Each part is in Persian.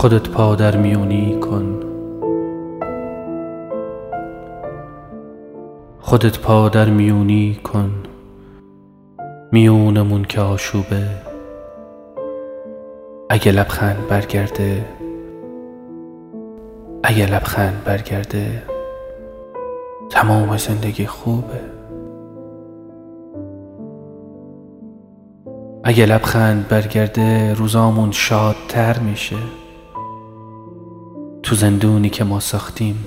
خودت پا در میونی کن، خودت پا در میونی کن، میونمون که آشوبه. اگه لبخند برگرده، اگه لبخند برگرده، تمام زندگی خوبه. اگه لبخند برگرده، روزامون شادتر میشه. تو زندونی که ما ساختیم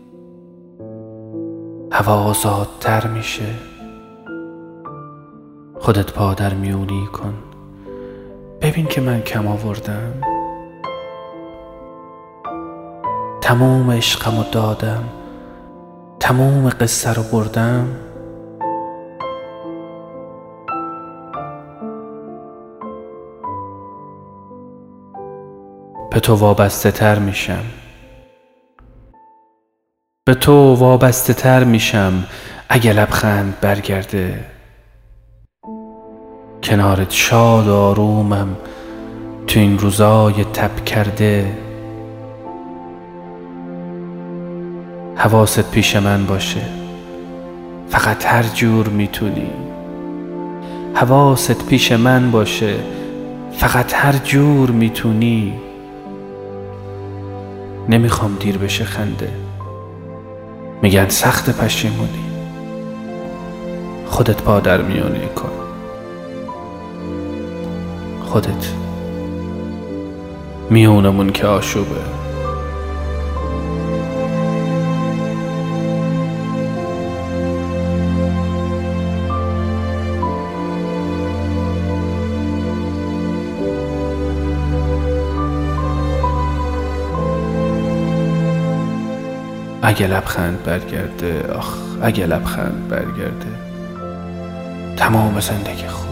هوا آزادتر میشه. خودت پا در میونی کن، ببین که من کم آوردم. تموم عشقمو دادم، تموم قصه رو بردم. به تو وابسته تر میشم، به تو وابسته تر میشم. اگه لبخند برگرده، کنارت شاد و آرومم تو این روزای تب کرده. حواست پیش من باشه، فقط هر جور میتونی. حواست پیش من باشه، فقط هر جور میتونی. نمیخوام دیر بشه خنده، میگن سخت پشیمونی. خودت پا در میونی کن، خودت میونمون که آشوبه. اگه لبخند برگرده، آخ اگه لبخند برگرده، تمام زندگی خوب.